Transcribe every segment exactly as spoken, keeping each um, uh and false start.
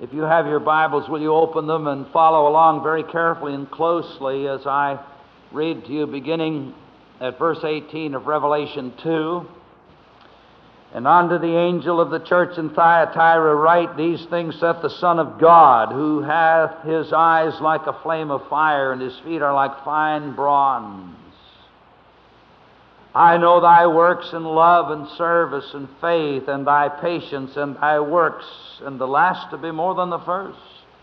If you have your Bibles, will you open them and follow along very carefully and closely as I read to you beginning at verse eighteen of Revelation two. And unto the angel of the church in Thyatira write, These things saith the Son of God, who hath his eyes like a flame of fire, and his feet are like fine bronze. I know thy works and love and service and faith and thy patience and thy works, and the last to be more than the first.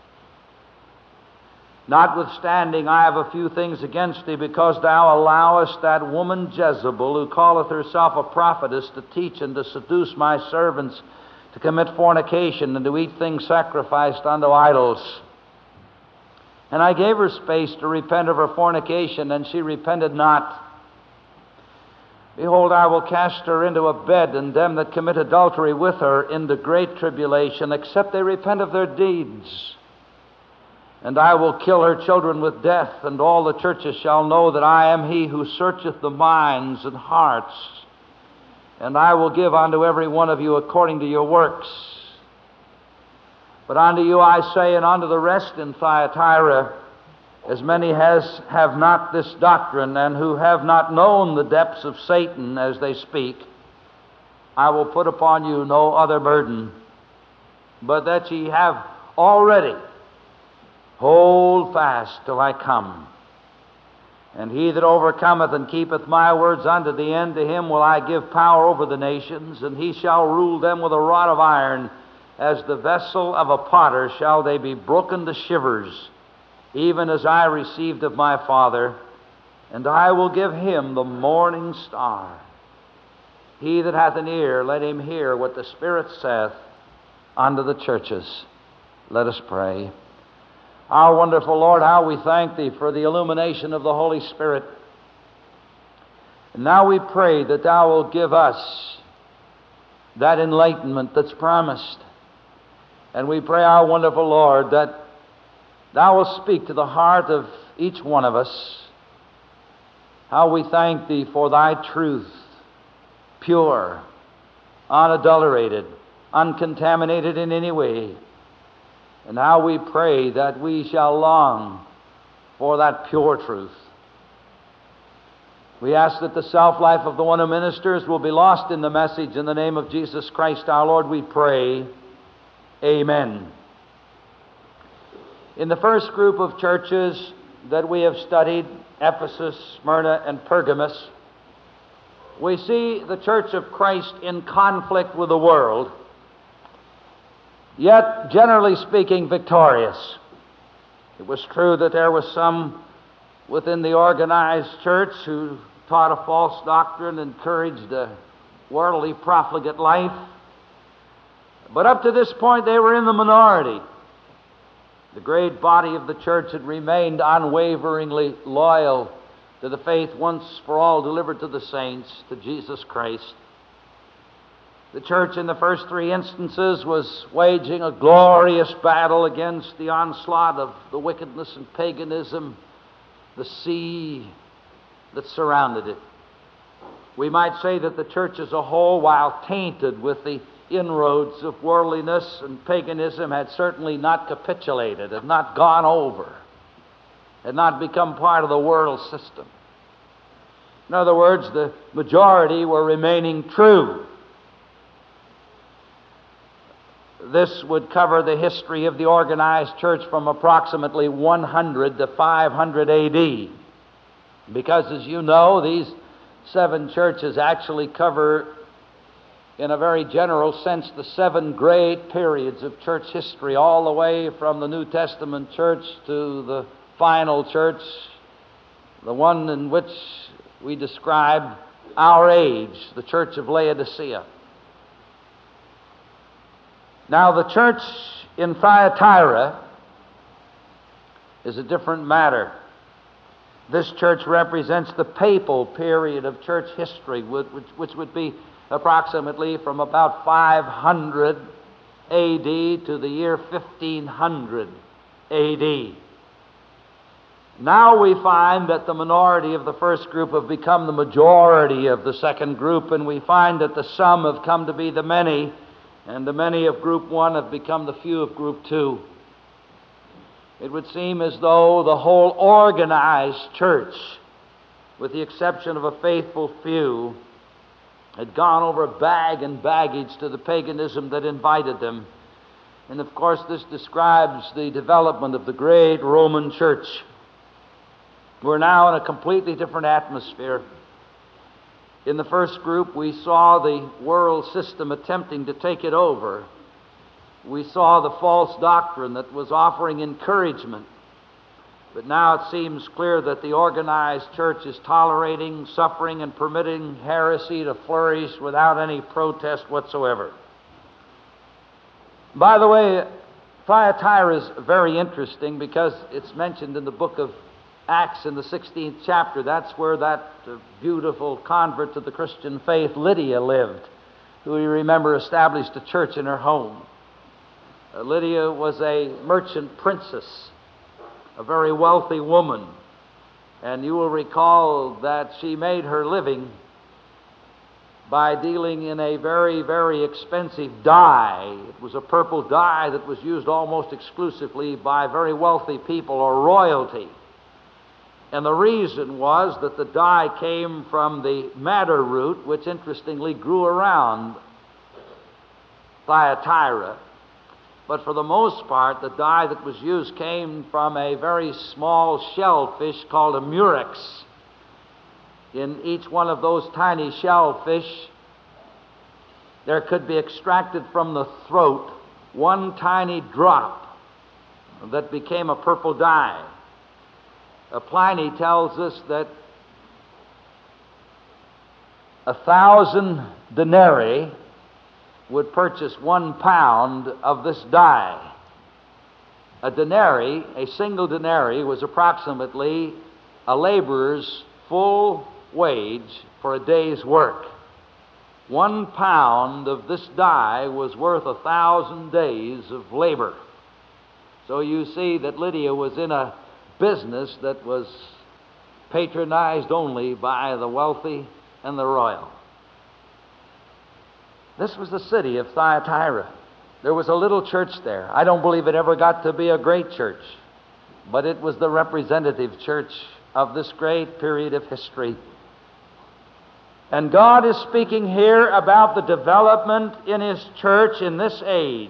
Notwithstanding, I have a few things against thee, because thou allowest that woman Jezebel, who calleth herself a prophetess, to teach and to seduce my servants to commit fornication and to eat things sacrificed unto idols. And I gave her space to repent of her fornication, and she repented not. Behold, I will cast her into a bed, and them that commit adultery with her into great tribulation, except they repent of their deeds. And I will kill her children with death, and all the churches shall know that I am he who searcheth the minds and hearts. And I will give unto every one of you according to your works. But unto you I say, and unto the rest in Thyatira, as many as have not this doctrine, and who have not known the depths of Satan as they speak, I will put upon you no other burden, but that ye have already hold fast till I come. And he that overcometh and keepeth my words unto the end, to him will I give power over the nations, and he shall rule them with a rod of iron. As the vessel of a potter shall they be broken to shivers, even as I received of my Father, and I will give him the morning star. He that hath an ear, let him hear what the Spirit saith unto the churches. Let us pray. Our wonderful Lord, how we thank Thee for the illumination of the Holy Spirit. And now we pray that Thou will give us that enlightenment that's promised. And we pray, our wonderful Lord, that Thou wilt speak to the heart of each one of us. How we thank Thee for Thy truth, pure, unadulterated, uncontaminated in any way. And how we pray that we shall long for that pure truth. We ask that the self-life of the one who ministers will be lost in the message. In the name of Jesus Christ our Lord we pray. Amen. In the first group of churches that we have studied, Ephesus, Smyrna, and Pergamos, we see the Church of Christ in conflict with the world, yet, generally speaking, victorious. It was true that there was some within the organized church who taught a false doctrine, encouraged a worldly profligate life. But up to this point, they were in the minority. The great body of the church had remained unwaveringly loyal to the faith once for all delivered to the saints, to Jesus Christ. The church in the first three instances was waging a glorious battle against the onslaught of the wickedness and paganism, the sea that surrounded it. We might say that the church as a whole, while tainted with the inroads of worldliness and paganism, had certainly not capitulated, had not gone over, had not become part of the world system. In other words, the majority were remaining true. This would cover the history of the organized church from approximately one hundred to five hundred A D. Because, as you know, these seven churches actually cover, in a very general sense, the seven great periods of church history, all the way from the New Testament church to the final church, the one in which we describe our age, the church of Laodicea. Now, the church in Thyatira is a different matter. This church represents the papal period of church history, which, which would be approximately from about five hundred A D to the year fifteen hundred A D. Now we find that the minority of the first group have become the majority of the second group, and we find that the some have come to be the many, and the many of group one have become the few of group two. It would seem as though the whole organized church, with the exception of a faithful few, had gone over bag and baggage to the paganism that invited them. And of course, this describes the development of the great Roman Church. We're now in a completely different atmosphere. In the first group, we saw the world system attempting to take it over. We saw the false doctrine that was offering encouragement. But now it seems clear that the organized church is tolerating, suffering, and permitting heresy to flourish without any protest whatsoever. By the way, Thyatira is very interesting because it's mentioned in the book of Acts in the sixteenth chapter. That's where that uh, beautiful convert to the Christian faith, Lydia, lived, who you remember established a church in her home. Uh, Lydia was a merchant princess, a very wealthy woman, and you will recall that she made her living by dealing in a very, very expensive dye. It was a purple dye that was used almost exclusively by very wealthy people or royalty. And the reason was that the dye came from the madder root, which interestingly grew around Thyatira. But for the most part, the dye that was used came from a very small shellfish called a murex. In each one of those tiny shellfish, there could be extracted from the throat one tiny drop that became a purple dye. Uh, Pliny tells us that a thousand denarii would purchase one pound of this dye. A denarii, a single denarii, was approximately a laborer's full wage for a day's work. One pound of this dye was worth a thousand days of labor. So you see that Lydia was in a business that was patronized only by the wealthy and the royal. This was the city of Thyatira. There was a little church there. I don't believe it ever got to be a great church, but it was the representative church of this great period of history. And God is speaking here about the development in His church in this age.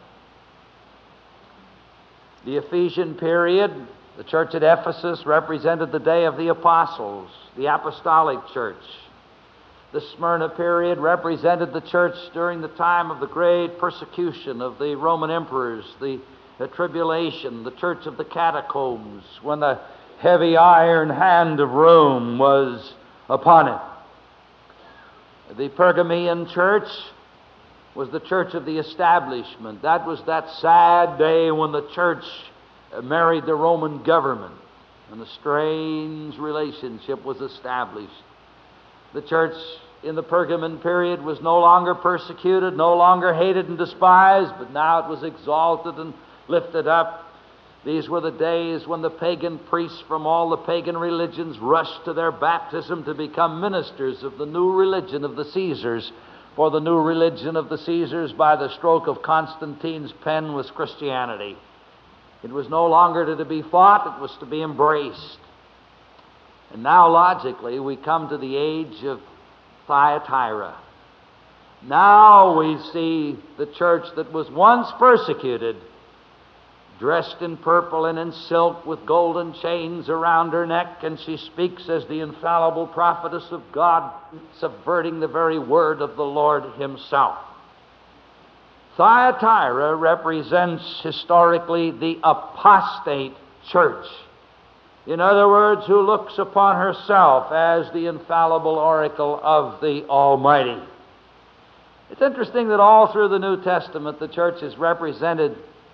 The Ephesian period, the church at Ephesus, represented the day of the apostles, the apostolic church. The Smyrna period represented the church during the time of the great persecution of the Roman emperors, the, the tribulation, the church of the catacombs, when the heavy iron hand of Rome was upon it. The Pergamean church was the church of the establishment. That was that sad day when the church married the Roman government and the strange relationship was established. The church in the Pergamon period was no longer persecuted, no longer hated and despised, but now it was exalted and lifted up. These were the days when the pagan priests from all the pagan religions rushed to their baptism to become ministers of the new religion of the Caesars. For the new religion of the Caesars, by the stroke of Constantine's pen, was Christianity. It was no longer to be fought, it was to be embraced. And now, logically, we come to the age of Thyatira. Now we see the church that was once persecuted, dressed in purple and in silk with golden chains around her neck, and she speaks as the infallible prophetess of God, subverting the very word of the Lord Himself. Thyatira represents historically the apostate church. In other words, who looks upon herself as the infallible oracle of the Almighty. It's interesting that all through the New Testament the church is represented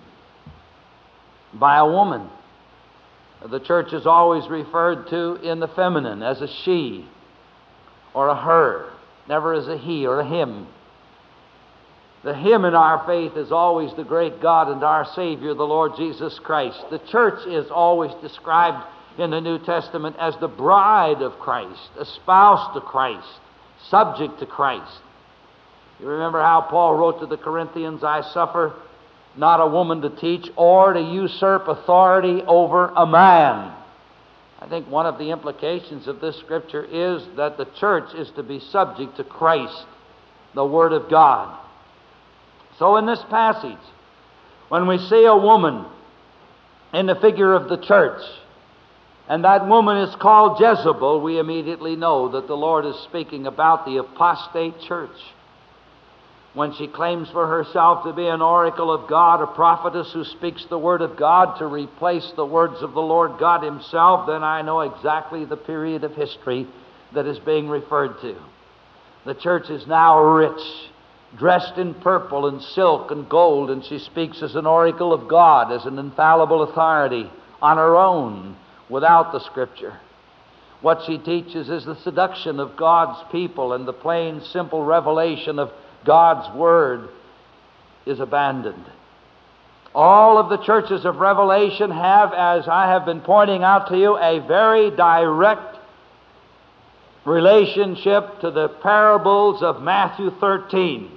by a woman. The church is always referred to in the feminine as a she or a her, never as a he or a him. The him in our faith is always the great God and our Savior, the Lord Jesus Christ. The church is always described in the New Testament as the bride of Christ, espoused to Christ, subject to Christ. You remember how Paul wrote to the Corinthians, I suffer not a woman to teach or to usurp authority over a man. I think one of the implications of this scripture is that the church is to be subject to Christ, the Word of God. So in this passage, when we see a woman in the figure of the church, and that woman is called Jezebel, we immediately know that the Lord is speaking about the apostate church. When she claims for herself to be an oracle of God, a prophetess who speaks the Word of God to replace the words of the Lord God Himself, then I know exactly the period of history that is being referred to. The church is now rich, dressed in purple and silk and gold, and she speaks as an oracle of God, as an infallible authority on her own, without the Scripture. What she teaches is the seduction of God's people, and the plain, simple revelation of God's Word is abandoned. All of the churches of Revelation have, as I have been pointing out to you, a very direct relationship to the parables of Matthew thirteen.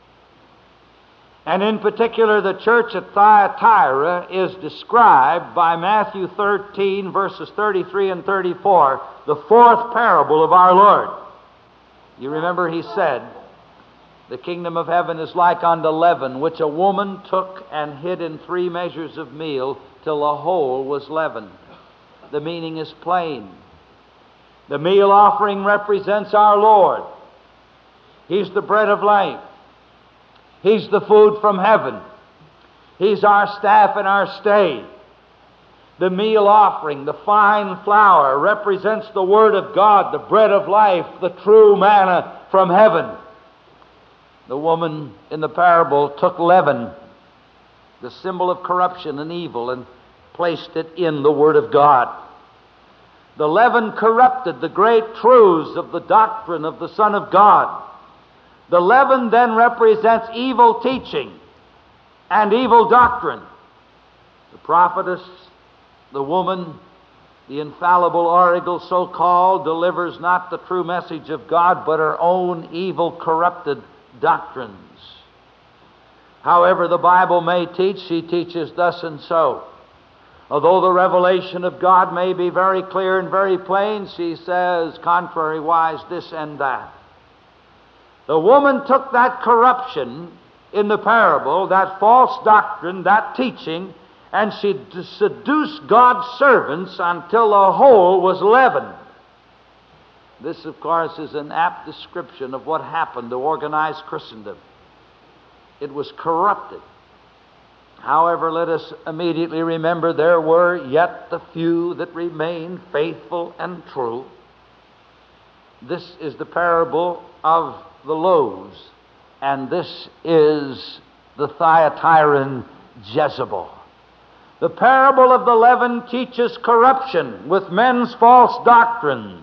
And in particular, the church at Thyatira is described by Matthew thirteen, verses thirty-three and thirty-four, the fourth parable of our Lord. You remember He said, the kingdom of heaven is like unto leaven, which a woman took and hid in three measures of meal till the whole was leavened. The meaning is plain. The meal offering represents our Lord. He's the bread of life. He's the food from heaven. He's our staff and our stay. The meal offering, the fine flour, represents the Word of God, the bread of life, the true manna from heaven. The woman in the parable took leaven, the symbol of corruption and evil, and placed it in the Word of God. The leaven corrupted the great truths of the doctrine of the Son of God. The leaven then represents evil teaching and evil doctrine. The prophetess, the woman, the infallible oracle so-called, delivers not the true message of God, but her own evil, corrupted doctrines. However the Bible may teach, she teaches thus and so. Although the revelation of God may be very clear and very plain, she says contrariwise this and that. The woman took that corruption in the parable, that false doctrine, that teaching, and she seduced God's servants until the whole was leavened. This, of course, is an apt description of what happened to organized Christendom. It was corrupted. However, let us immediately remember there were yet the few that remained faithful and true. This is the parable of the loaves, and this is the Thyatiran Jezebel. The parable of the leaven teaches corruption with men's false doctrines,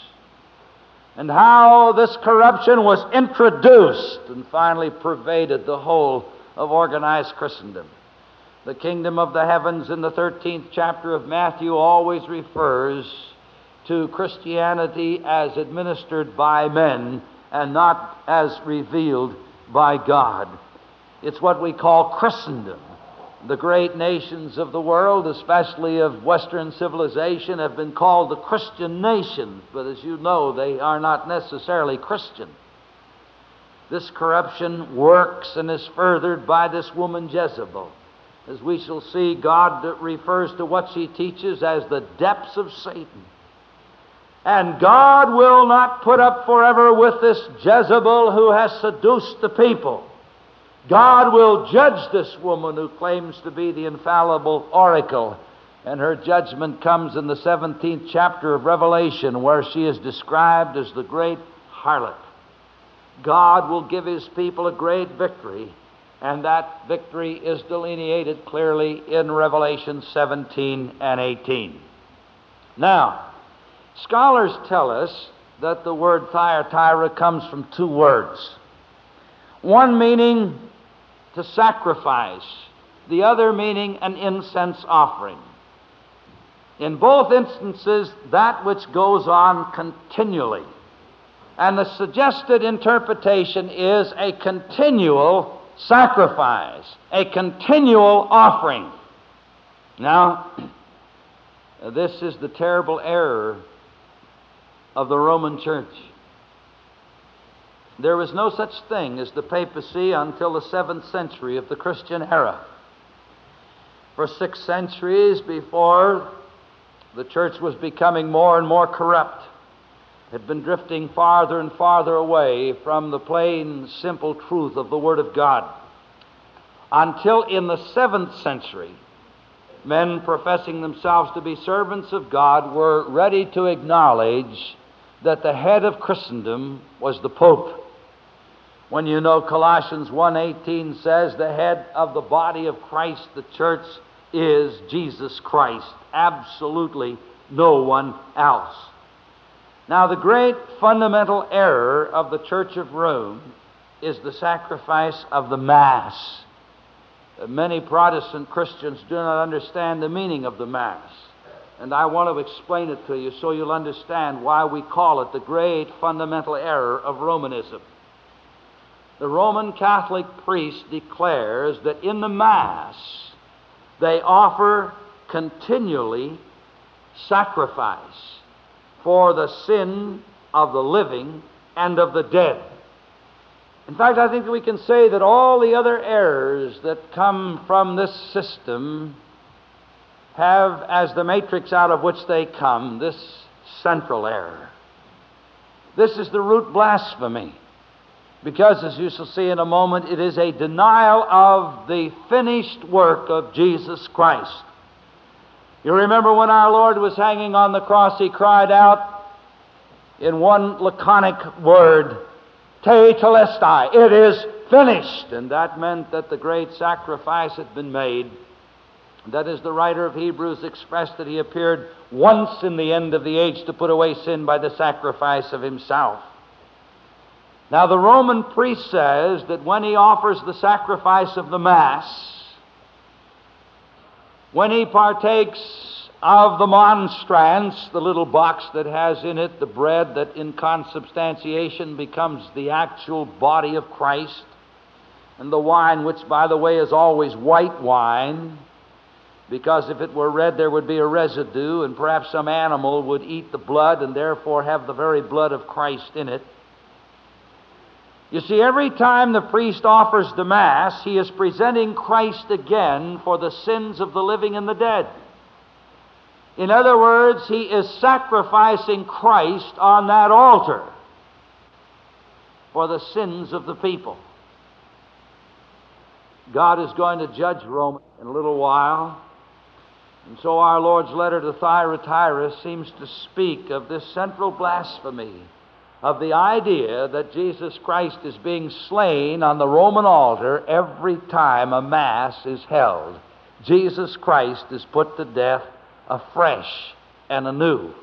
and how this corruption was introduced and finally pervaded the whole of organized Christendom. The kingdom of the heavens in the thirteenth chapter of Matthew always refers to Christianity as administered by men and not as revealed by God. It's what we call Christendom. The great nations of the world, especially of Western civilization, have been called the Christian nations, but as you know, they are not necessarily Christian. This corruption works and is furthered by this woman Jezebel. As we shall see, God refers to what she teaches as the depths of Satan. And God will not put up forever with this Jezebel who has seduced the people. God will judge this woman who claims to be the infallible oracle, and her judgment comes in the seventeenth chapter of Revelation, where she is described as the great harlot. God will give His people a great victory, and that victory is delineated clearly in Revelation seventeen and eighteen. Now, scholars tell us that the word Thyatira comes from two words. One meaning to sacrifice, the other meaning an incense offering. In both instances, that which goes on continually. And the suggested interpretation is a continual sacrifice, a continual offering. Now, this is the terrible error of the Roman Church. There was no such thing as the papacy until the seventh century of the Christian era. For six centuries before, the church was becoming more and more corrupt, had been drifting farther and farther away from the plain, simple truth of the Word of God. Until in the seventh century, men professing themselves to be servants of God were ready to acknowledge that the head of Christendom was the Pope. When you know Colossians one eighteen says the head of the body of Christ, the church, is Jesus Christ. Absolutely no one else. Now, the great fundamental error of the Church of Rome is the sacrifice of the Mass. Many Protestant Christians do not understand the meaning of the Mass. And I want to explain it to you so you'll understand why we call it the great fundamental error of Romanism. The Roman Catholic priest declares that in the Mass they offer continually sacrifice for the sin of the living and of the dead. In fact, I think we can say that all the other errors that come from this system have, as the matrix out of which they come, this central error. This is the root blasphemy, because, as you shall see in a moment, it is a denial of the finished work of Jesus Christ. You remember when our Lord was hanging on the cross, He cried out in one laconic word, Tetelestai, it is finished. And that meant that the great sacrifice had been made. That is, the writer of Hebrews expressed that He appeared once in the end of the age to put away sin by the sacrifice of Himself. Now, the Roman priest says that when he offers the sacrifice of the Mass, when he partakes of the monstrance, the little box that has in it the bread that in consubstantiation becomes the actual body of Christ, and the wine, which, by the way, is always white wine, because if it were red there would be a residue, and perhaps some animal would eat the blood and therefore have the very blood of Christ in it. You see, every time the priest offers the Mass, he is presenting Christ again for the sins of the living and the dead. In other words, he is sacrificing Christ on that altar for the sins of the people. God is going to judge Rome in a little while, and so our Lord's letter to Thyatira seems to speak of this central blasphemy of the idea that Jesus Christ is being slain on the Roman altar every time a Mass is held. Jesus Christ is put to death afresh and anew.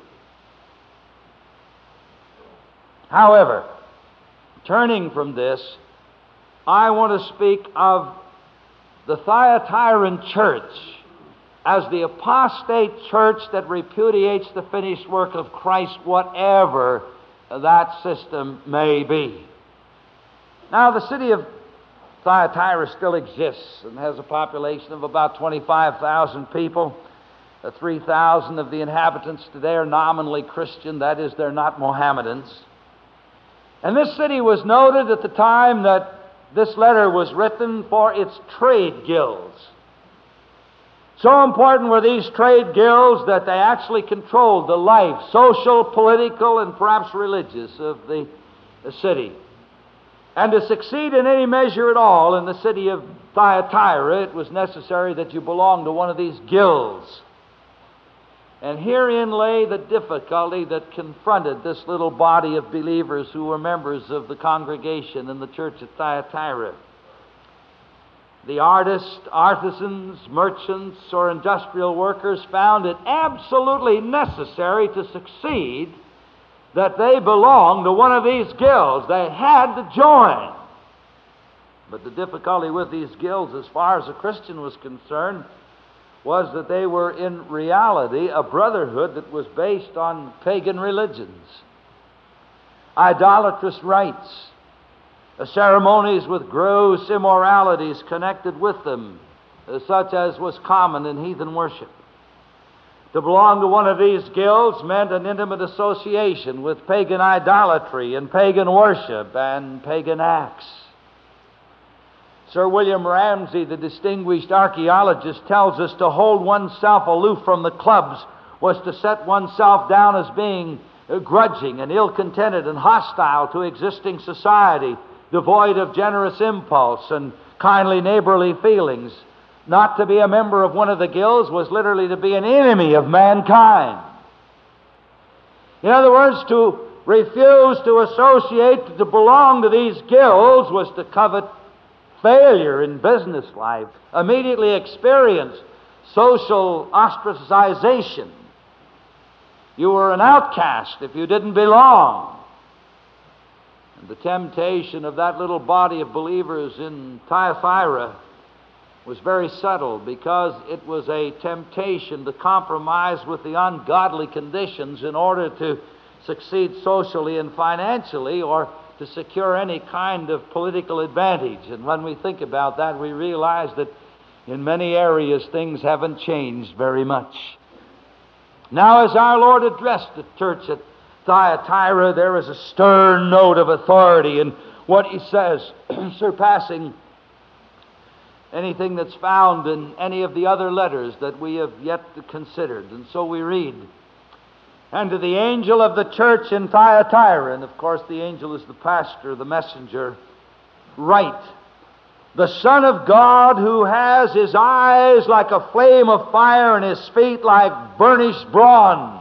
However, turning from this, I want to speak of the Thyatiran church as the apostate church that repudiates the finished work of Christ, whatever that system may be. Now, the city of Thyatira still exists and has a population of about twenty-five thousand people. Uh, three thousand of the inhabitants today are nominally Christian, that is, they're not Mohammedans. And this city was noted at the time that this letter was written for its trade guilds. So important were these trade guilds that they actually controlled the life, social, political, and perhaps religious of the, the city. And to succeed in any measure at all in the city of Thyatira, it was necessary that you belonged to one of these guilds. And herein lay the difficulty that confronted this little body of believers who were members of the congregation in the church at Thyatira. The artists, artisans, merchants, or industrial workers found it absolutely necessary to succeed that they belonged to one of these guilds. They had to join. But the difficulty with these guilds, as far as a Christian was concerned, was that they were in reality a brotherhood that was based on pagan religions. idolatrous rites, uh, ceremonies with gross immoralities connected with them, uh, such as was common in heathen worship. To belong to one of these guilds meant an intimate association with pagan idolatry and pagan worship and pagan acts. Sir William Ramsay, the distinguished archaeologist, tells us to hold oneself aloof from the clubs was to set oneself down as being grudging and ill-contented and hostile to existing society, devoid of generous impulse and kindly neighborly feelings. Not to be a member of one of the guilds was literally to be an enemy of mankind. In other words, to refuse to associate, to belong to these guilds was to covet failure in business life, immediately experience social ostracization. You were an outcast if you didn't belong. And the temptation of that little body of believers in Thyatira was very subtle, because it was a temptation to compromise with the ungodly conditions in order to succeed socially and financially, or to secure any kind of political advantage. And when we think about that, we realize that in many areas things haven't changed very much. Now, as our Lord addressed the church at Thyatira, there is a stern note of authority in what He says, surpassing anything that's found in any of the other letters that we have yet considered. And so we read, "And to the angel of the church in Thyatira," and of course the angel is the pastor, the messenger, "write, the Son of God, who has His eyes like a flame of fire and His feet like burnished bronze."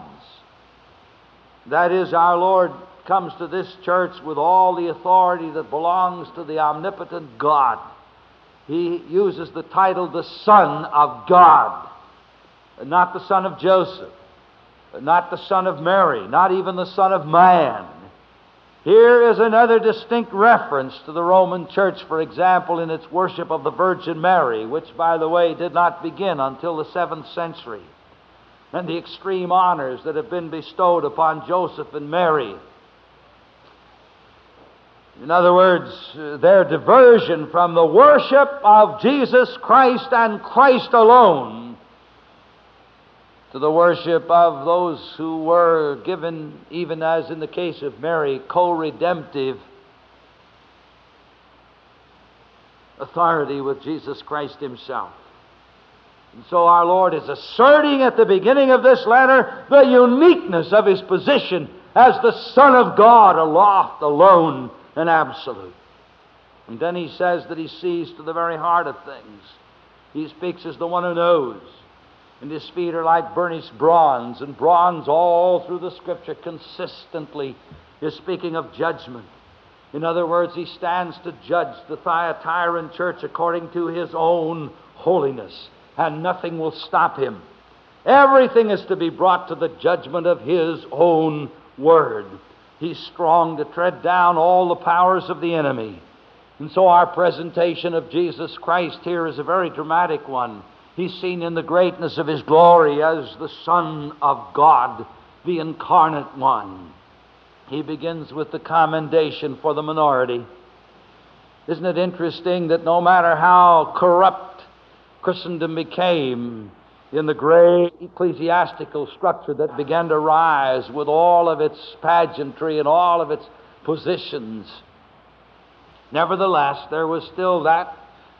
That is, our Lord comes to this church with all the authority that belongs to the omnipotent God. He uses the title the Son of God, not the Son of Joseph, not the Son of Mary, not even the Son of Man. Here is another distinct reference to the Roman Church, for example, in its worship of the Virgin Mary, which, by the way, did not begin until the seventh century, and the extreme honors that have been bestowed upon Joseph and Mary. In other words, their diversion from the worship of Jesus Christ and Christ alone to the worship of those who were given, even as in the case of Mary, co-redemptive authority with Jesus Christ Himself. And so our Lord is asserting at the beginning of this letter the uniqueness of His position as the Son of God, aloft, alone, and absolute. And then He says that He sees to the very heart of things. He speaks as the one who knows. And His feet are like burnished bronze, and bronze all through the Scripture consistently is speaking of judgment. In other words, He stands to judge the Thyatiran church according to His own holiness, and nothing will stop Him. Everything is to be brought to the judgment of His own word. He's strong to tread down all the powers of the enemy. And so our presentation of Jesus Christ here is a very dramatic one. He's seen in the greatness of His glory as the Son of God, the incarnate one. He begins with the commendation for the minority. Isn't it interesting that no matter how corrupt Christendom became in the great ecclesiastical structure that began to rise with all of its pageantry and all of its positions, nevertheless, there was still that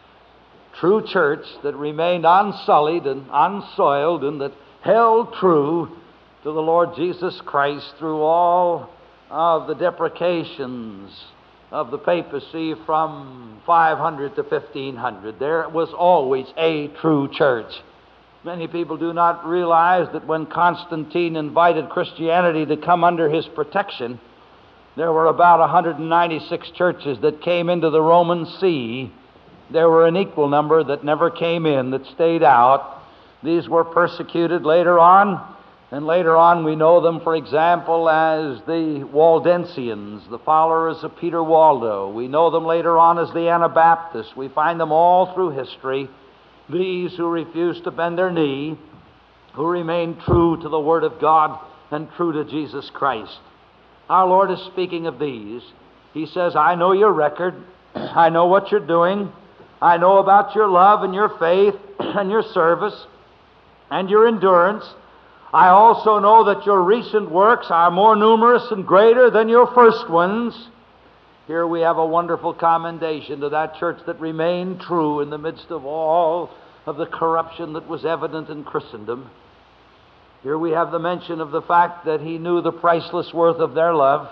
true church that remained unsullied and unsoiled, and that held true to the Lord Jesus Christ through all of the deprecations of the papacy from five hundred to fifteen hundred. There was always a true church. Many people do not realize that when Constantine invited Christianity to come under his protection, there were about one hundred ninety-six churches that came into the Roman See. There were an equal number that never came in, that stayed out. These were persecuted later on, and later on we know them, for example, as the Waldensians, the followers of Peter Waldo. We know them later on as the Anabaptists. We find them all through history. These who refused to bend their knee, who remained true to the Word of God and true to Jesus Christ. Our Lord is speaking of these. He says, I know your record. I know what you're doing. I know about your love and your faith and your service and your endurance. I also know that your recent works are more numerous and greater than your first ones. Here we have a wonderful commendation to that church that remained true in the midst of all of the corruption that was evident in Christendom. Here we have the mention of the fact that he knew the priceless worth of their love.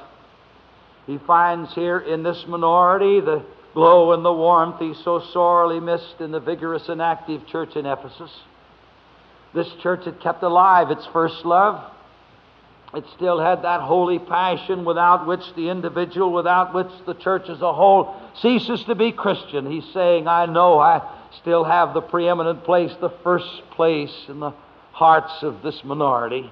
He finds here in this minority the glow and the warmth he so sorely missed in the vigorous and active church in Ephesus. This church had kept alive its first love. It still had that holy passion without which the individual, without which the church as a whole ceases to be Christian. He's saying, I know I still have the preeminent place, the first place in the hearts of this minority.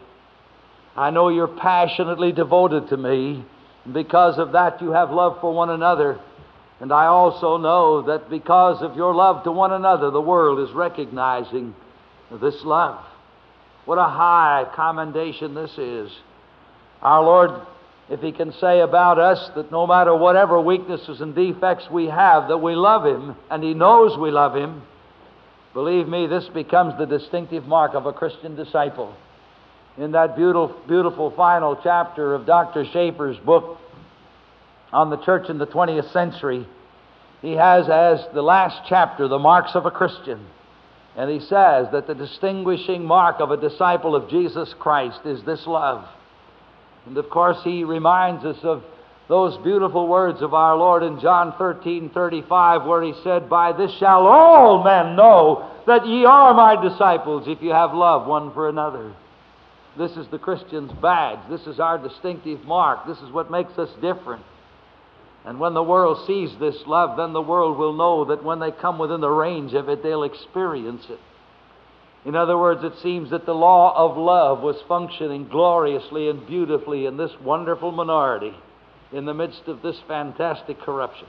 I know you're passionately devoted to me, and because of that you have love for one another. And I also know that because of your love to one another, the world is recognizing this love. What a high commendation this is. Our Lord, if He can say about us that no matter whatever weaknesses and defects we have, that we love Him, and He knows we love Him, believe me, this becomes the distinctive mark of a Christian disciple. In that beautiful, beautiful final chapter of Doctor Schaeffer's book on the church in the twentieth century, he has as the last chapter the marks of a Christian. And he says that the distinguishing mark of a disciple of Jesus Christ is this love. And of course he reminds us of those beautiful words of our Lord in John thirteen thirty-five, where He said, by this shall all men know that ye are my disciples, if you have love one for another. This is the Christian's badge. This is our distinctive mark. This is what makes us different. And when the world sees this love, then the world will know that when they come within the range of it, they'll experience it. In other words, it seems that the law of love was functioning gloriously and beautifully in this wonderful minority in the midst of this fantastic corruption.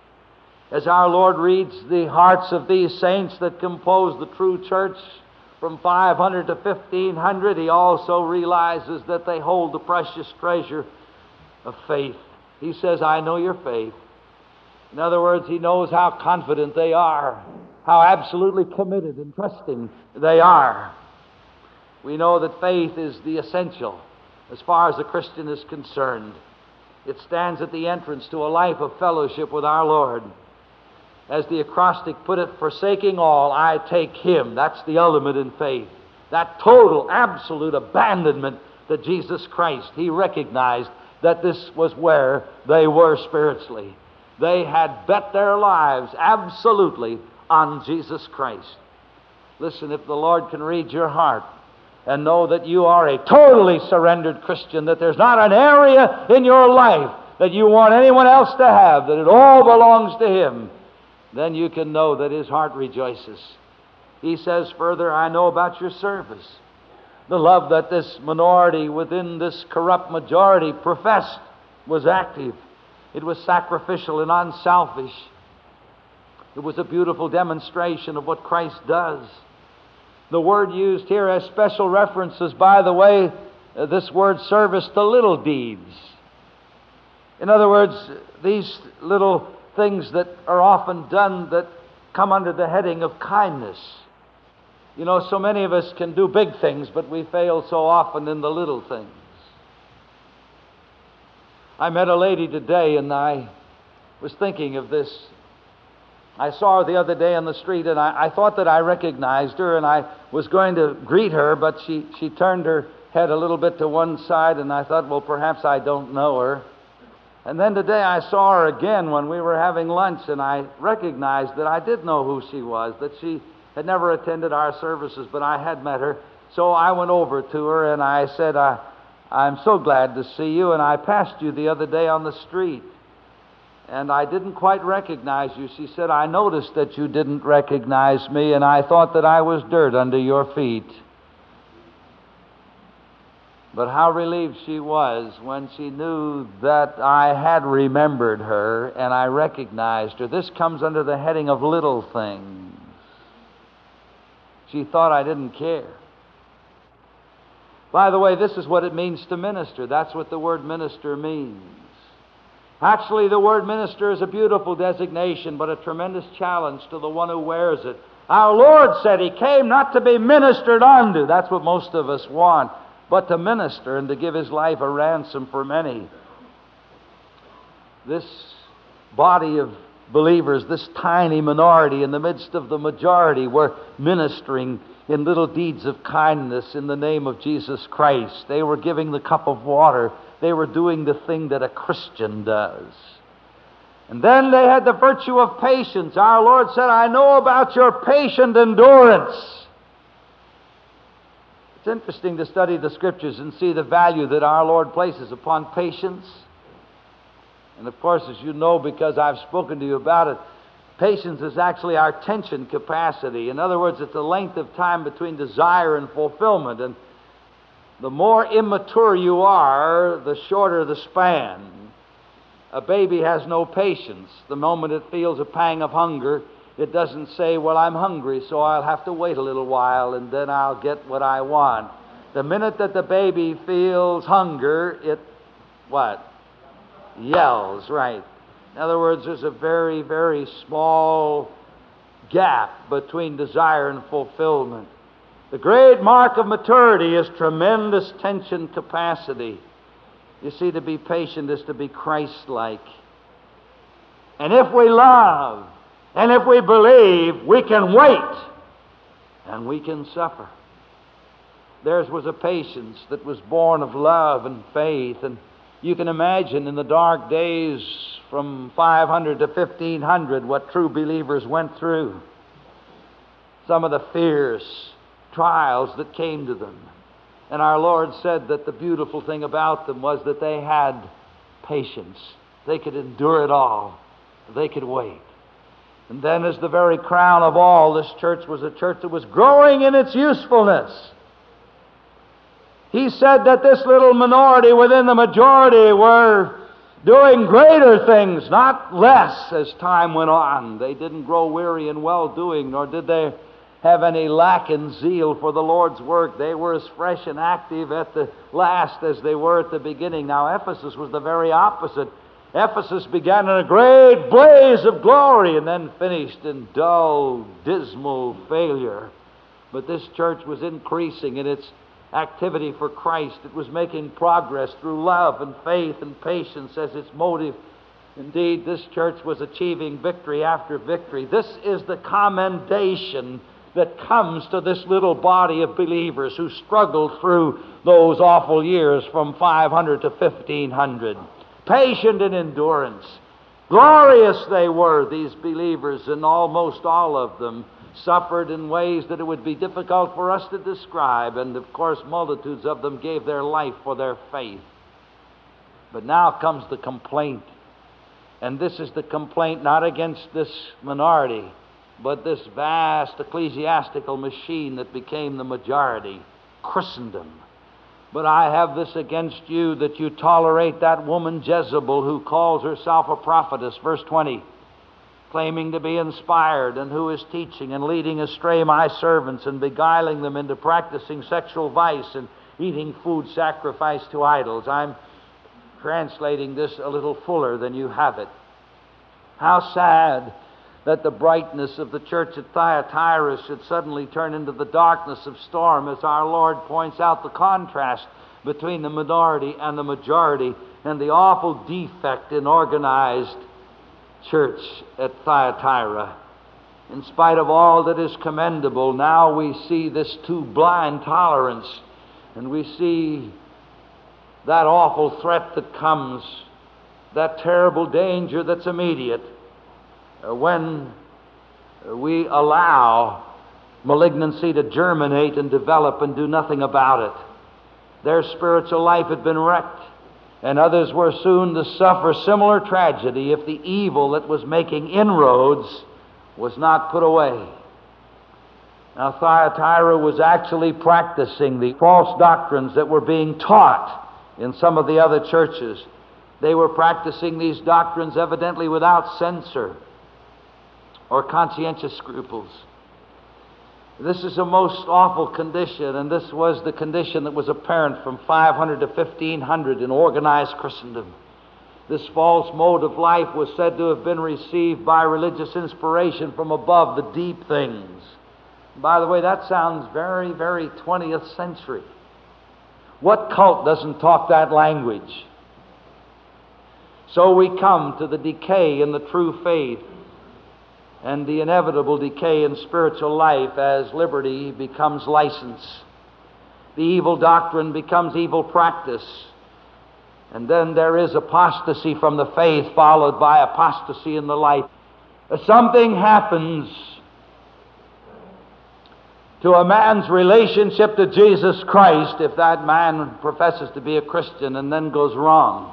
As our Lord reads the hearts of these saints that compose the true church from five hundred to fifteen hundred, He also realizes that they hold the precious treasure of faith. He says, I know your faith. In other words, He knows how confident they are, how absolutely committed and trusting they are. We know that faith is the essential as far as a Christian is concerned. It stands at the entrance to a life of fellowship with our Lord. As the acrostic put it, forsaking all, I take Him. That's the ultimate in faith. That total, absolute abandonment to Jesus Christ. He recognized that this was where they were spiritually. They had bet their lives absolutely on Jesus Christ. Listen, if the Lord can read your heart and know that you are a totally surrendered Christian, that there's not an area in your life that you want anyone else to have, that it all belongs to Him, then you can know that His heart rejoices. He says further, I know about your service. The love that this minority within this corrupt majority professed was active. It was sacrificial and unselfish. It was a beautiful demonstration of what Christ does. The word used here has special references, by the way, uh, this word service to little deeds. In other words, these little things that are often done that come under the heading of kindness. You know, so many of us can do big things, but we fail so often in the little things. I met a lady today, and I was thinking of this. I saw her the other day on the street, and I, I thought that I recognized her, and I was going to greet her, but she, she turned her head a little bit to one side, and I thought, well, perhaps I don't know her. And then today I saw her again when we were having lunch, and I recognized that I did know who she was, that she had never attended our services, but I had met her. So I went over to her and I said, I, I'm so glad to see you, and I passed you the other day on the street, and I didn't quite recognize you. She said, I noticed that you didn't recognize me, and I thought that I was dirt under your feet. But how relieved she was when she knew that I had remembered her and I recognized her. This comes under the heading of little things. She thought I didn't care. By the way, this is what it means to minister. That's what the word minister means. Actually, the word minister is a beautiful designation, but a tremendous challenge to the one who wears it. Our Lord said He came not to be ministered unto. That's what most of us want, but to minister and to give His life a ransom for many. This body of believers, this tiny minority in the midst of the majority, were ministering in little deeds of kindness in the name of Jesus Christ. They were giving the cup of water. They were doing the thing that a Christian does. And then they had the virtue of patience. Our Lord said, I know about your patient endurance. It's interesting to study the Scriptures and see the value that our Lord places upon patience. And of course, as you know, because I've spoken to you about it, patience is actually our attention capacity. In other words, it's the length of time between desire and fulfillment. And the more immature you are, the shorter the span. A baby has no patience. The moment it feels a pang of hunger, it doesn't say, well, I'm hungry, so I'll have to wait a little while and then I'll get what I want. The minute that the baby feels hunger, it, what? Yells, right. In other words, there's a very, very small gap between desire and fulfillment. The great mark of maturity is tremendous tension capacity. You see, to be patient is to be Christ-like. And if we love, and if we believe, we can wait, and we can suffer. Theirs was a patience that was born of love and faith, and you can imagine in the dark days from five hundred to fifteen hundred what true believers went through. Some of the fierce trials that came to them. And our Lord said that the beautiful thing about them was that they had patience. They could endure it all. They could wait. And then as the very crown of all, this church was a church that was growing in its usefulness. He said that this little minority within the majority were doing greater things, not less, as time went on. They didn't grow weary in well-doing, nor did they have any lack in zeal for the Lord's work. They were as fresh and active at the last as they were at the beginning. Now, Ephesus was the very opposite. Ephesus began in a great blaze of glory and then finished in dull, dismal failure. But this church was increasing in its activity for Christ. It was making progress through love and faith and patience as its motive. Indeed, this church was achieving victory after victory. This is the commendation that comes to this little body of believers who struggled through those awful years from five hundred to fifteen hundred. Patient in endurance. Glorious they were, these believers, and almost all of them suffered in ways that it would be difficult for us to describe, and of course multitudes of them gave their life for their faith. But now comes the complaint, and this is the complaint not against this minority, but this vast ecclesiastical machine that became the majority, Christendom. But I have this against you, that you tolerate that woman Jezebel, who calls herself a prophetess, verse twenty, claiming to be inspired, and who is teaching and leading astray my servants and beguiling them into practicing sexual vice and eating food sacrificed to idols. I'm translating this a little fuller than you have it. How sad that the brightness of the church at Thyatira should suddenly turn into the darkness of storm, as our Lord points out the contrast between the minority and the majority and the awful defect in organized church at Thyatira. In spite of all that is commendable, now we see this too blind tolerance, and we see that awful threat that comes, that terrible danger that's immediate uh, when we allow malignancy to germinate and develop and do nothing about it. Their spiritual life had been wrecked, and others were soon to suffer similar tragedy if the evil that was making inroads was not put away. Now, Thyatira was actually practicing the false doctrines that were being taught in some of the other churches. They were practicing these doctrines evidently without censor or conscientious scruples. This is a most awful condition, and this was the condition that was apparent from five hundred to fifteen hundred in organized Christendom. This false mode of life was said to have been received by religious inspiration from above, the deep things. By the way, that sounds very, very twentieth century. What cult doesn't talk that language? So we come to the decay in the true faith and the inevitable decay in spiritual life as liberty becomes license. The evil doctrine becomes evil practice. And then there is apostasy from the faith, followed by apostasy in the life. Something happens to a man's relationship to Jesus Christ if that man professes to be a Christian and then goes wrong.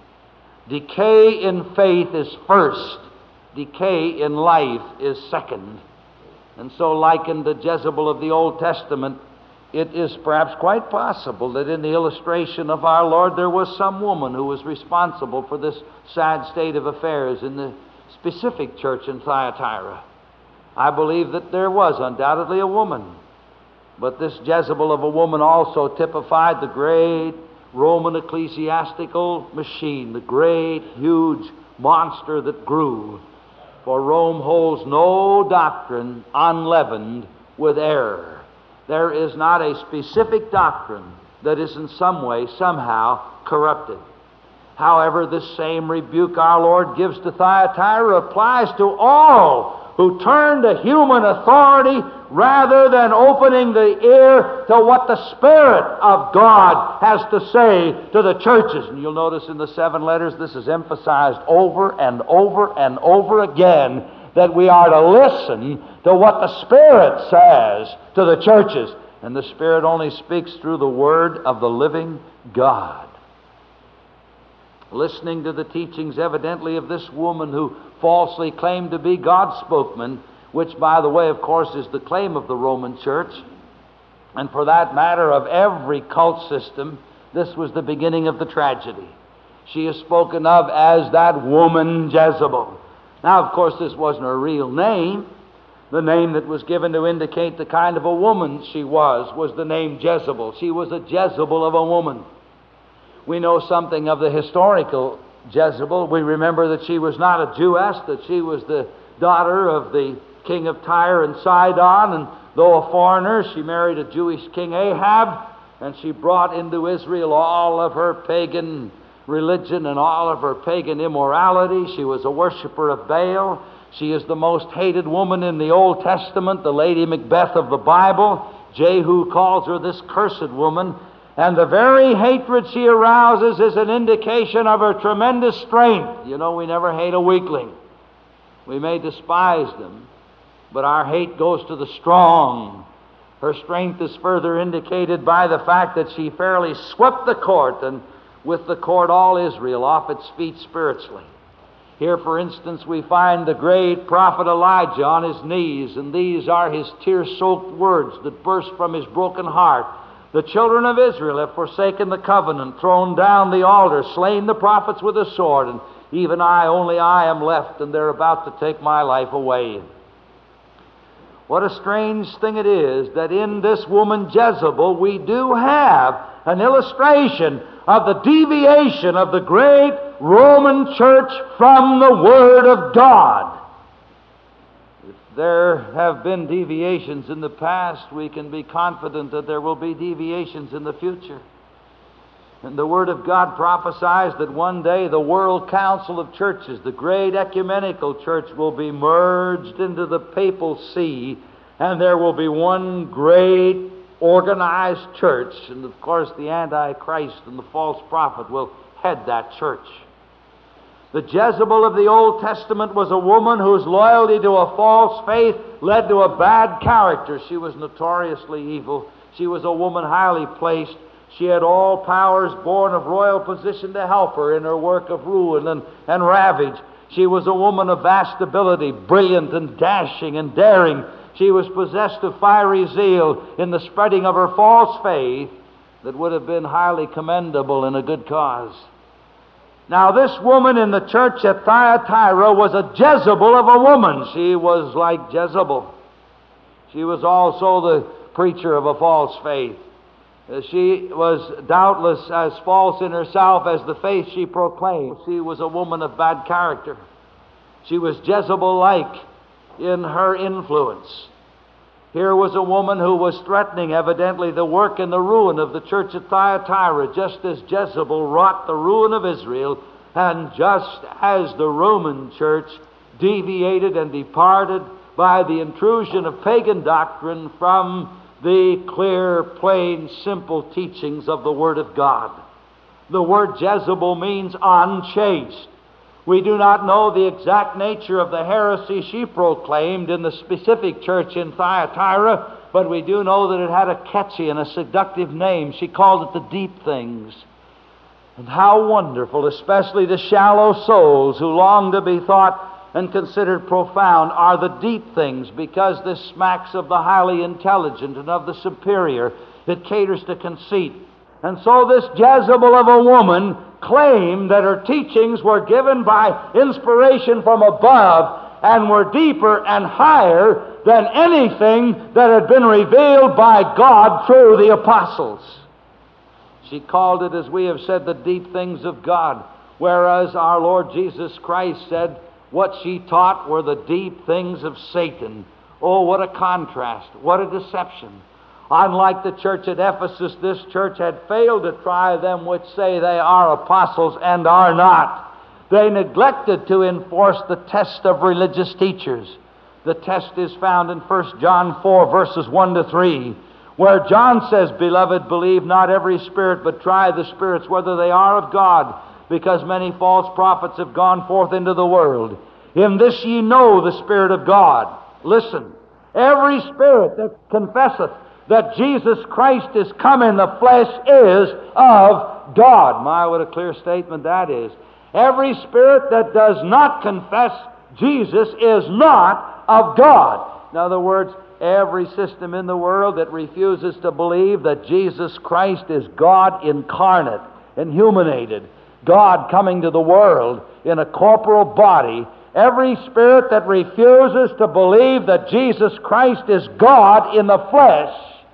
Decay in faith is first. Decay in life is second. And so, like in the Jezebel of the Old Testament, it is perhaps quite possible that in the illustration of our Lord there was some woman who was responsible for this sad state of affairs in the specific church in Thyatira. I believe that there was undoubtedly a woman. But this Jezebel of a woman also typified the great Roman ecclesiastical machine, the great, huge monster that grew. For Rome holds no doctrine unleavened with error. There is not a specific doctrine that is in some way, somehow, corrupted. However, this same rebuke our Lord gives to Thyatira applies to all who turn to human authority rather than opening the ear to what the Spirit of God has to say to the churches. And you'll notice in the seven letters this is emphasized over and over and over again, that we are to listen to what the Spirit says to the churches. And the Spirit only speaks through the Word of the living God. Listening to the teachings evidently of this woman who falsely claimed to be God's spokesman, which, by the way, of course, is the claim of the Roman Church, and for that matter of every cult system, this was the beginning of the tragedy. She is spoken of as that woman Jezebel. Now, of course, this wasn't her real name. The name that was given to indicate the kind of a woman she was was the name Jezebel. She was a Jezebel of a woman. We know something of the historical Jezebel. We remember that she was not a Jewess, that she was the daughter of the king of Tyre and Sidon, and though a foreigner, she married a Jewish king, Ahab, and she brought into Israel all of her pagan religion and all of her pagan immorality. She was a worshiper of Baal. She is the most hated woman in the Old Testament, the Lady Macbeth of the Bible. Jehu calls her this cursed woman. And the very hatred she arouses is an indication of her tremendous strength. You know, we never hate a weakling. We may despise them, but our hate goes to the strong. Her strength is further indicated by the fact that she fairly swept the court, and with the court all Israel off its feet spiritually. Here, for instance, we find the great prophet Elijah on his knees, and these are his tear-soaked words that burst from his broken heart. The children of Israel have forsaken the covenant, thrown down the altar, slain the prophets with a sword, and even I, only I am left, and they're about to take my life away. What a strange thing it is that in this woman Jezebel we do have an illustration of the deviation of the great Roman Church from the Word of God. There have been deviations in the past. We can be confident that there will be deviations in the future. And the Word of God prophesies that one day the World Council of Churches, the great ecumenical church, will be merged into the papal see, and there will be one great organized church. And of course the Antichrist and the false prophet will head that church. The Jezebel of the Old Testament was a woman whose loyalty to a false faith led to a bad character. She was notoriously evil. She was a woman highly placed. She had all powers born of royal position to help her in her work of ruin and, and ravage. She was a woman of vast ability, brilliant and dashing and daring. She was possessed of fiery zeal in the spreading of her false faith that would have been highly commendable in a good cause. Now, this woman in the church at Thyatira was a Jezebel of a woman. She was like Jezebel. She was also the preacher of a false faith. Uh, She was doubtless as false in herself as the faith she proclaimed. She was a woman of bad character. She was Jezebel-like in her influence. Here was a woman who was threatening, evidently, the work and the ruin of the church at Thyatira, just as Jezebel wrought the ruin of Israel, and just as the Roman church deviated and departed by the intrusion of pagan doctrine from the clear, plain, simple teachings of the Word of God. The word Jezebel means unchaste. We do not know the exact nature of the heresy she proclaimed in the specific church in Thyatira, but we do know that it had a catchy and a seductive name. She called it the deep things. And how wonderful, especially the shallow souls who long to be thought and considered profound, are the deep things, because this smacks of the highly intelligent and of the superior. It caters to conceit. And so this Jezebel of a woman claimed that her teachings were given by inspiration from above and were deeper and higher than anything that had been revealed by God through the apostles. She called it, as we have said, the deep things of God, whereas our Lord Jesus Christ said what she taught were the deep things of Satan. Oh, what a contrast, what a deception. Unlike the church at Ephesus, this church had failed to try them which say they are apostles and are not. They neglected to enforce the test of religious teachers. The test is found in First John four, verses one to three, where John says, "Beloved, believe not every spirit, but try the spirits whether they are of God, because many false prophets have gone forth into the world. In this ye know the Spirit of God." Listen, every spirit that confesseth that Jesus Christ is come in the flesh is of God. My, what a clear statement that is. Every spirit that does not confess Jesus is not of God. In other words, every system in the world that refuses to believe that Jesus Christ is God incarnate and humanated, God coming to the world in a corporal body, every spirit that refuses to believe that Jesus Christ is God in the flesh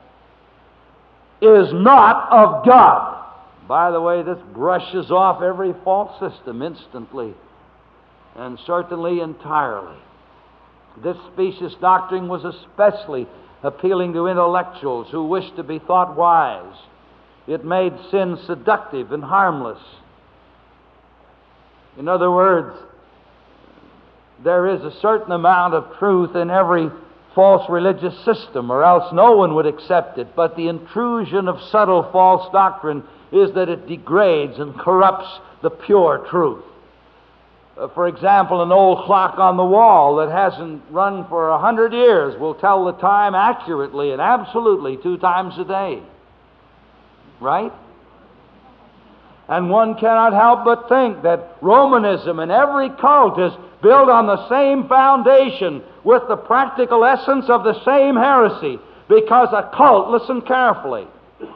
is not of God. By the way, this brushes off every false system instantly and certainly entirely. This specious doctrine was especially appealing to intellectuals who wished to be thought wise. It made sin seductive and harmless. In other words, there is a certain amount of truth in every false religious system, or else no one would accept it. But the intrusion of subtle false doctrine is that it degrades and corrupts the pure truth. Uh, for example, an old clock on the wall that hasn't run for a hundred years will tell the time accurately and absolutely two times a day. Right? And one cannot help but think that Romanism and every cult is built on the same foundation with the practical essence of the same heresy, because a cult, listen carefully,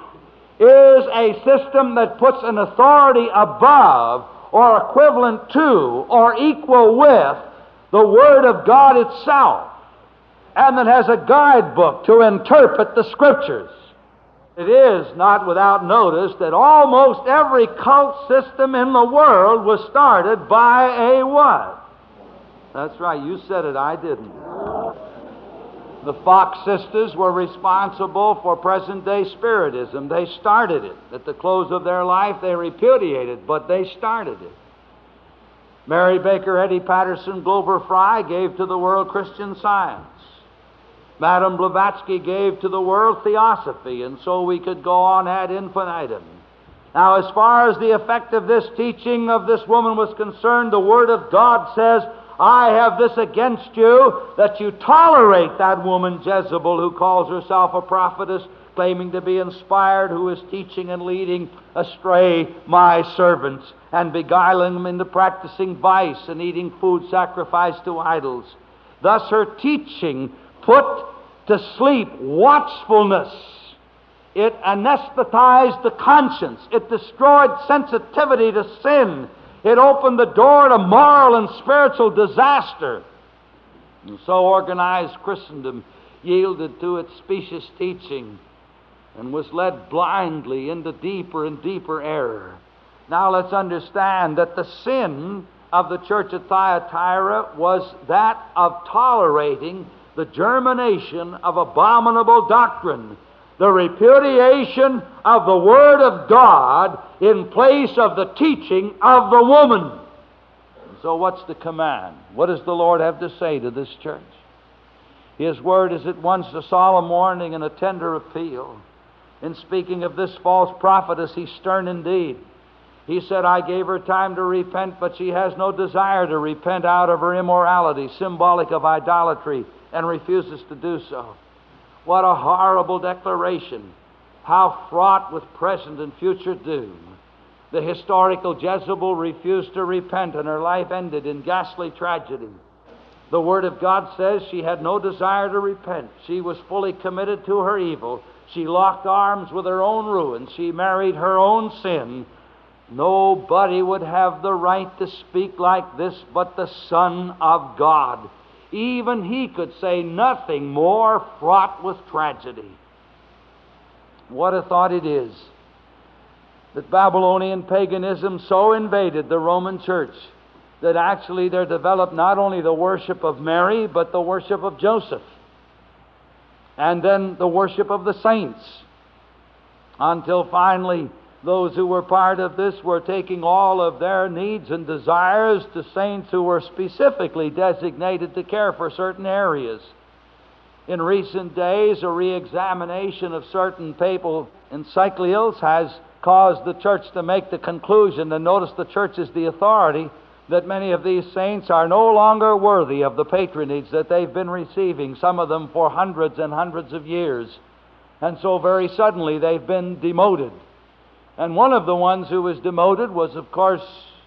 is a system that puts an authority above or equivalent to or equal with the Word of God itself, and that has a guidebook to interpret the Scriptures. It is not without notice that almost every cult system in the world was started by a what? That's right, you said it, I didn't. The Fox sisters were responsible for present-day Spiritism. They started it. At the close of their life, they repudiated, but they started it. Mary Baker Eddy Patterson Glover Fry gave to the world Christian Science. Madame Blavatsky gave to the world Theosophy, and so we could go on ad infinitum. Now, as far as the effect of this teaching of this woman was concerned, the Word of God says, "I have this against you, that you tolerate that woman Jezebel, who calls herself a prophetess, claiming to be inspired, who is teaching and leading astray my servants, and beguiling them into practicing vice and eating food sacrificed to idols." Thus her teaching put to sleep watchfulness. It anesthetized the conscience. It destroyed sensitivity to sin. It opened the door to moral and spiritual disaster. And so organized Christendom yielded to its specious teaching and was led blindly into deeper and deeper error. Now let's understand that the sin of the church at Thyatira was that of tolerating the germination of abominable doctrine, the repudiation of the Word of God in place of the teaching of the woman. So what's the command? What does the Lord have to say to this church? His Word is at once a solemn warning and a tender appeal. In speaking of this false prophetess, He's stern indeed. He said, I gave her time to repent, but she has no desire to repent out of her immorality, symbolic of idolatry, and refuses to do so. What a horrible declaration. How fraught with present and future doom. The historical Jezebel refused to repent, and her life ended in ghastly tragedy. The Word of God says she had no desire to repent. She was fully committed to her evil. She locked arms with her own ruin. She married her own sin. Nobody would have the right to speak like this but the Son of God. Even He could say nothing more fraught with tragedy. What a thought it is that Babylonian paganism so invaded the Roman church that actually there developed not only the worship of Mary, but the worship of Joseph, and then the worship of the saints, until finally those who were part of this were taking all of their needs and desires to saints who were specifically designated to care for certain areas. In recent days, a re-examination of certain papal encyclicals has caused the church to make the conclusion, and notice the church is the authority, that many of these saints are no longer worthy of the patronage that they've been receiving, some of them for hundreds and hundreds of years. And so very suddenly they've been demoted. And one of the ones who was demoted was, of course,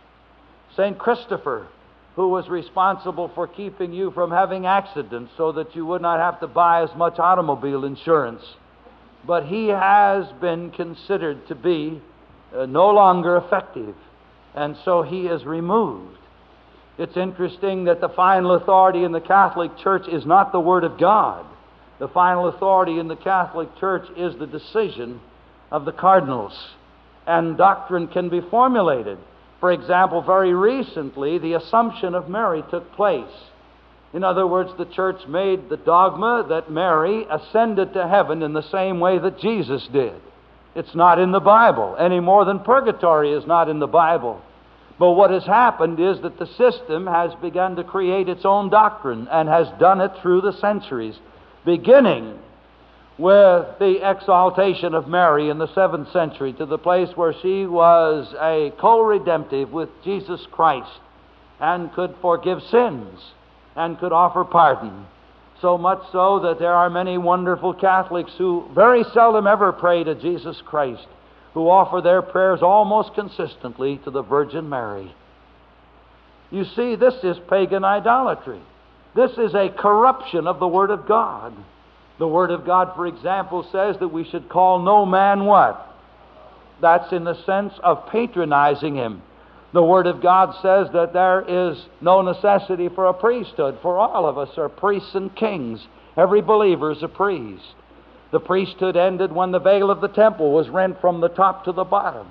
Saint Christopher, who was responsible for keeping you from having accidents so that you would not have to buy as much automobile insurance. But he has been considered to be uh, no longer effective, and so he is removed. It's interesting that the final authority in the Catholic Church is not the Word of God. The final authority in the Catholic Church is the decision of the cardinals, and doctrine can be formulated. For example, very recently, the Assumption of Mary took place. In other words, the church made the dogma that Mary ascended to heaven in the same way that Jesus did. It's not in the Bible, any more than purgatory is not in the Bible. But what has happened is that the system has begun to create its own doctrine, and has done it through the centuries, beginning with the exaltation of Mary in the seventh century to the place where she was a co-redemptive with Jesus Christ and could forgive sins and could offer pardon. So much so that there are many wonderful Catholics who very seldom ever pray to Jesus Christ, who offer their prayers almost consistently to the Virgin Mary. You see, this is pagan idolatry. This is a corruption of the Word of God. The Word of God, for example, says that we should call no man what? That's in the sense of patronizing him. The Word of God says that there is no necessity for a priesthood, for all of us are priests and kings. Every believer is a priest. The priesthood ended when the veil of the temple was rent from the top to the bottom.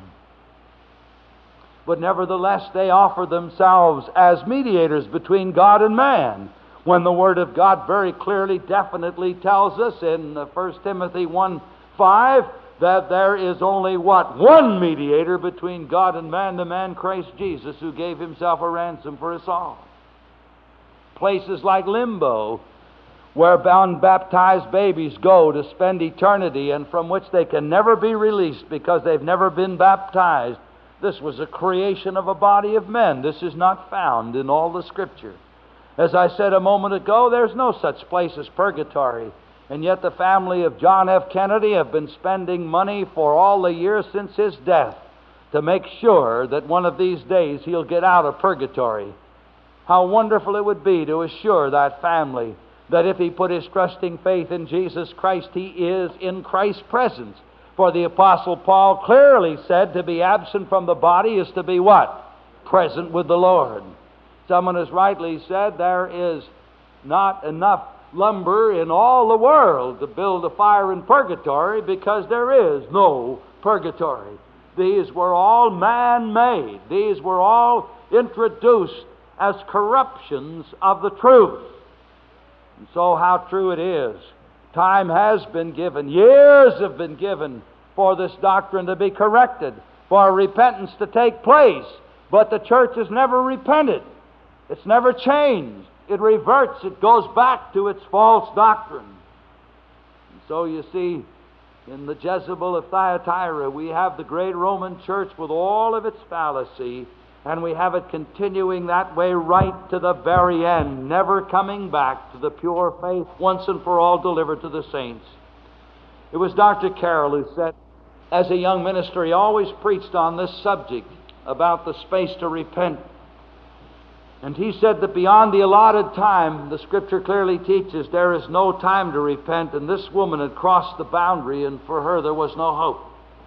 But nevertheless, they offer themselves as mediators between God and man, when the Word of God very clearly, definitely tells us in First Timothy one five that there is only what? One mediator between God and man, the man Christ Jesus, who gave himself a ransom for us all. Places like limbo, where unbaptized babies go to spend eternity and from which they can never be released because they've never been baptized. This was a creation of a body of men. This is not found in all the Scripture. As I said a moment ago, there's no such place as purgatory. And yet the family of John F. Kennedy have been spending money for all the years since his death to make sure that one of these days he'll get out of purgatory. How wonderful it would be to assure that family that if he put his trusting faith in Jesus Christ, he is in Christ's presence. For the Apostle Paul clearly said to be absent from the body is to be what? Present with the Lord. Someone has rightly said there is not enough lumber in all the world to build a fire in purgatory, because there is no purgatory. These were all man-made. These were all introduced as corruptions of the truth. And so how true it is. Time has been given, years have been given for this doctrine to be corrected, for repentance to take place. But the church has never repented. It's never changed. It reverts. It goes back to its false doctrine. And so you see, in the Jezebel of Thyatira, we have the great Roman church with all of its fallacy, and we have it continuing that way right to the very end, never coming back to the pure faith once and for all delivered to the saints. It was Doctor Carroll who said, as a young minister, he always preached on this subject about the space to repent. And he said that beyond the allotted time, the Scripture clearly teaches there is no time to repent, and this woman had crossed the boundary, and for her there was no hope.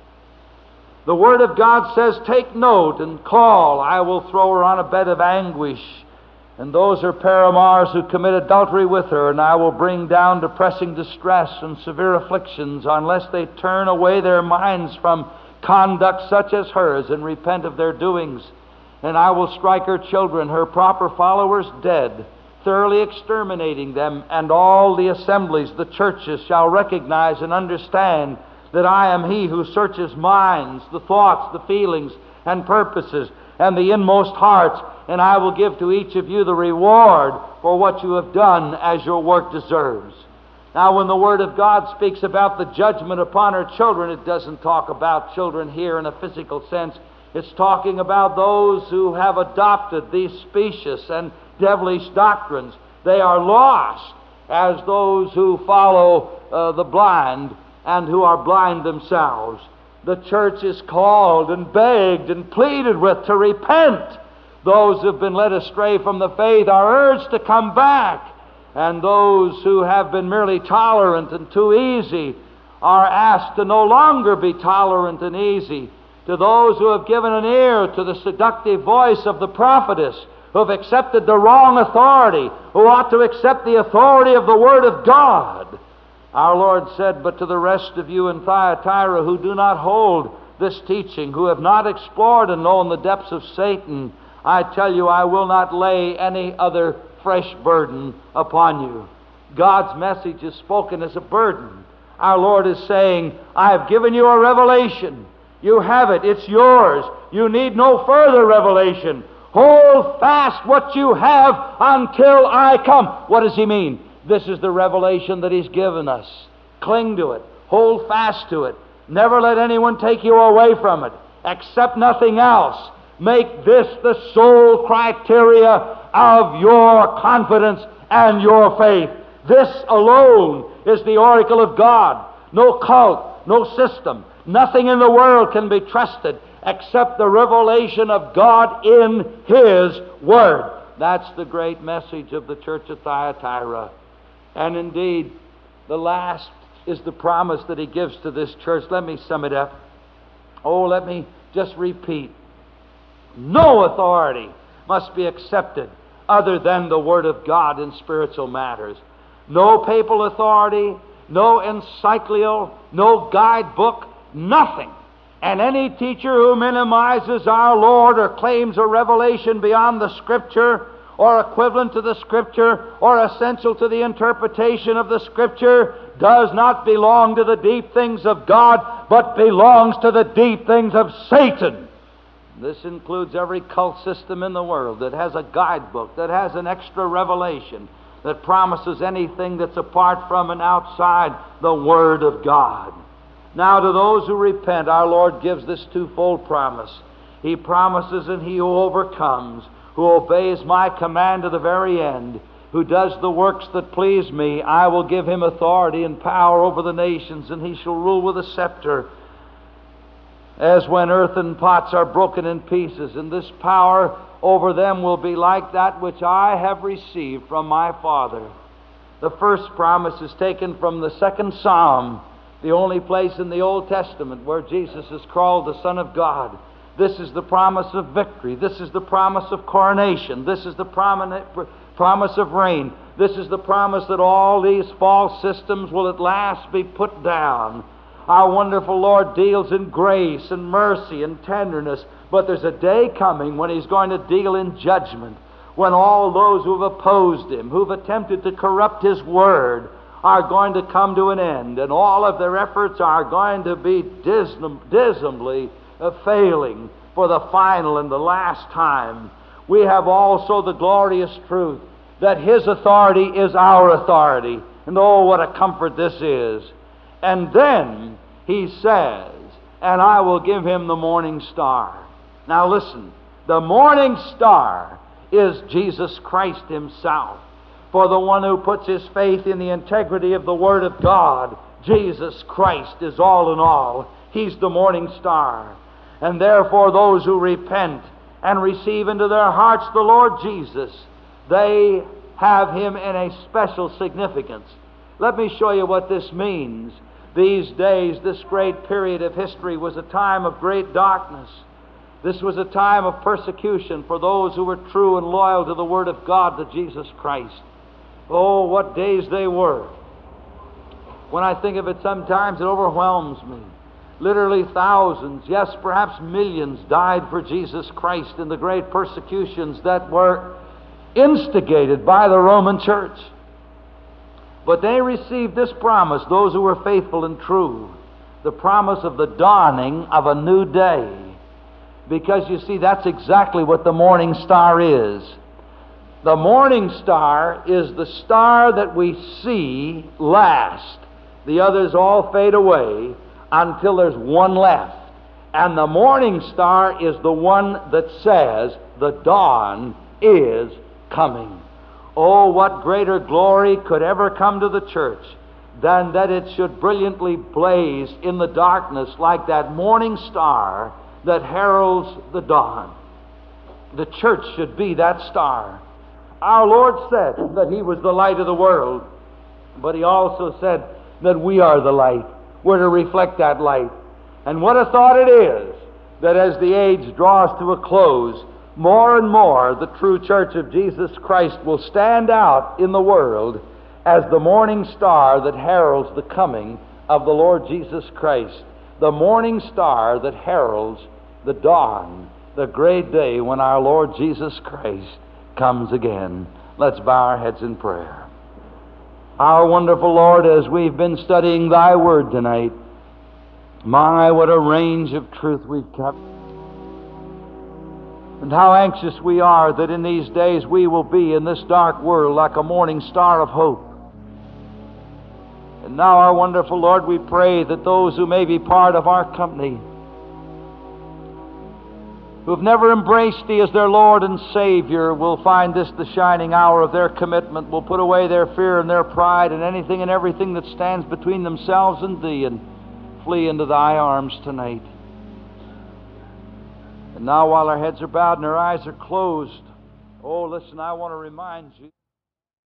The Word of God says, take note and call. I will throw her on a bed of anguish, and those are paramours who commit adultery with her, and I will bring down depressing distress and severe afflictions unless they turn away their minds from conduct such as hers and repent of their doings. And I will strike her children, her proper followers, dead, thoroughly exterminating them, and all the assemblies, the churches, shall recognize and understand that I am He who searches minds, the thoughts, the feelings, and purposes, and the inmost hearts, and I will give to each of you the reward for what you have done as your work deserves. Now, when the Word of God speaks about the judgment upon her children, it doesn't talk about children here in a physical sense. It's talking about those who have adopted these specious and devilish doctrines. They are lost as those who follow uh, the blind and who are blind themselves. The church is called and begged and pleaded with to repent. Those who have been led astray from the faith are urged to come back. And those who have been merely tolerant and too easy are asked to no longer be tolerant and easy. To those who have given an ear to the seductive voice of the prophetess, who have accepted the wrong authority, who ought to accept the authority of the Word of God, our Lord said, but to the rest of you in Thyatira who do not hold this teaching, who have not explored and known the depths of Satan, I tell you, I will not lay any other fresh burden upon you. God's message is spoken as a burden. Our Lord is saying, I have given you a revelation. You have it. It's yours. You need no further revelation. Hold fast what you have until I come. What does He mean? This is the revelation that He's given us. Cling to it. Hold fast to it. Never let anyone take you away from it. Accept nothing else. Make this the sole criteria of your confidence and your faith. This alone is the oracle of God. No cult, no system, nothing in the world can be trusted except the revelation of God in His Word. That's the great message of the church of Thyatira. And indeed, the last is the promise that He gives to this church. Let me sum it up. Oh, let me just repeat. No authority must be accepted other than the Word of God in spiritual matters. No papal authority, no encyclical, no guidebook, nothing. And any teacher who minimizes our Lord or claims a revelation beyond the Scripture or equivalent to the Scripture or essential to the interpretation of the Scripture does not belong to the deep things of God, but belongs to the deep things of Satan. This includes every cult system in the world that has a guidebook, that has an extra revelation, that promises anything that's apart from and outside the Word of God. Now, to those who repent, our Lord gives this twofold promise. He promises, and he who overcomes, who obeys my command to the very end, who does the works that please me, I will give him authority and power over the nations, and he shall rule with a scepter, as when earthen pots are broken in pieces, and this power over them will be like that which I have received from my Father. The first promise is taken from the second Psalm, the only place in the Old Testament where Jesus is called the Son of God. This is the promise of victory. This is the promise of coronation. This is the promi- promise of rain. This is the promise that all these false systems will at last be put down. Our wonderful Lord deals in grace and mercy and tenderness, but there's a day coming when He's going to deal in judgment, when all those who have opposed Him, who've attempted to corrupt His Word, are going to come to an end, and all of their efforts are going to be dism- dismally uh, failing for the final and the last time. We have also the glorious truth that His authority is our authority, and oh, what a comfort this is. And then He says, and I will give him the morning star. Now listen, the morning star is Jesus Christ Himself. For the one who puts his faith in the integrity of the Word of God, Jesus Christ is all in all. He's the morning star. And therefore those who repent and receive into their hearts the Lord Jesus, they have Him in a special significance. Let me show you what this means. These days, this great period of history was a time of great darkness. This was a time of persecution for those who were true and loyal to the Word of God, to Jesus Christ. Oh, what days they were. When I think of it, sometimes it overwhelms me. Literally thousands, yes, perhaps millions, died for Jesus Christ in the great persecutions that were instigated by the Roman Church. But they received this promise, those who were faithful and true, the promise of the dawning of a new day. Because you see, that's exactly what the morning star is. The morning star is the star that we see last. The others all fade away until there's one left. And the morning star is the one that says the dawn is coming. Oh, what greater glory could ever come to the church than that it should brilliantly blaze in the darkness like that morning star that heralds the dawn. The church should be that star. Our Lord said that He was the light of the world, but He also said that we are the light. We're to reflect that light. And what a thought it is that as the age draws to a close, more and more the true church of Jesus Christ will stand out in the world as the morning star that heralds the coming of the Lord Jesus Christ. The morning star that heralds the dawn, the great day when our Lord Jesus Christ comes again. Let's bow our heads in prayer. Our wonderful Lord, as we've been studying Thy Word tonight, my, what a range of truth we've kept. And how anxious we are that in these days we will be in this dark world like a morning star of hope. And now, our wonderful Lord, we pray that those who may be part of our company, who have never embraced Thee as their Lord and Savior, will find this the shining hour of their commitment, will put away their fear and their pride and anything and everything that stands between themselves and Thee, and flee into Thy arms tonight. And now, while our heads are bowed and our eyes are closed, oh, listen, I want to remind you.